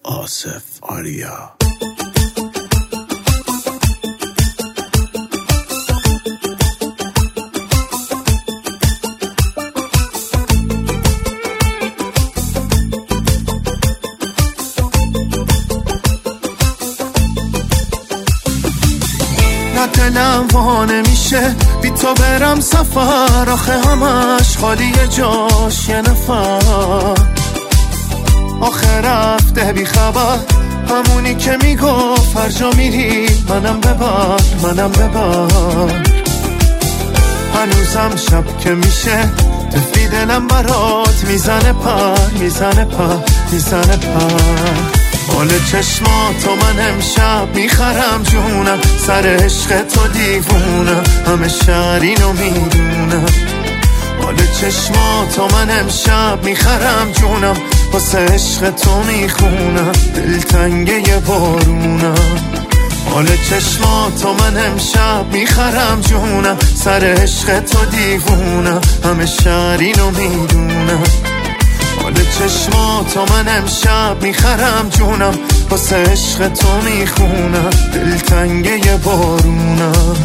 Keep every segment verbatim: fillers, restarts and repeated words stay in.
آصف آریا. نه دلم وا نمیشه بی تو برم سفر، آخه همش خالی جاش یه نفر. آخه رفته بی خبر، همونی که میگفت هر جا میری منم ببر منم ببر. هنوزم شب که میشه تفلی دلم برات میزنه پر میزنه پر میزنه پر. حال چشماتو من امشب میخرم جونم، سر عشق تو دیوونم، همه شهر اینو میدونم. حال چشماتو من امشب میخرم جونم، واسه عشق تو میخونم، دلتنگه یه بارونم. حال چشماتو من امشب میخرم جونم، سر عشق تو دیوونم، همه شهر اینو میدونم. حال چشماتو من امشب میخرم جونم، واسه عشق تو میخونم، دلتنگه یه بارونم.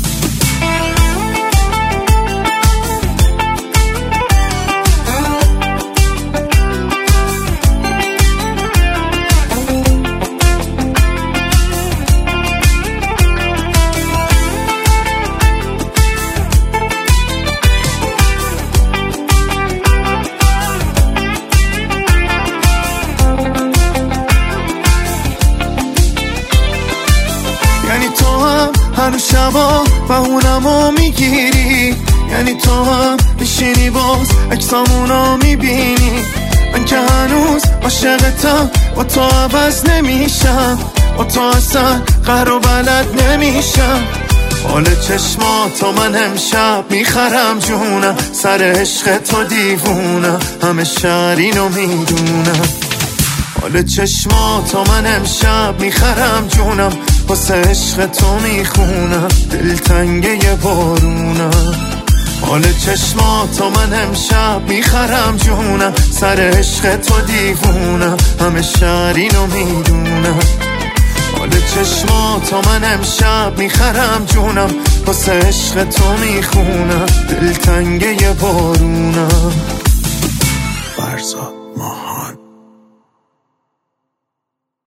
هر شبا بهونمو میگیری، یعنی تو هم میشینی باز اکسامونو میبینی. من که هنوز عاشقتم، با تو عوض نمیشم، با تو اصلا قهر و بلد نمیشم. حال چشماتو من امشب میخرم جونم، سر عشق تو دیوونم، همه شهر اینو میدونم. حال چشماتو من امشب میخرم جونم، واسه عشق تو میخونم، دلتنگه یه بارونم. حال چشماتو من امشب میخرم جونم، سر عشق تو دیوونم، همه شهر اینو میدونم. حال چشماتو من امشب میخرم جونم، واسه عشق تو میخونم، دلتنگه یه بارونم. فرزاد ماهان.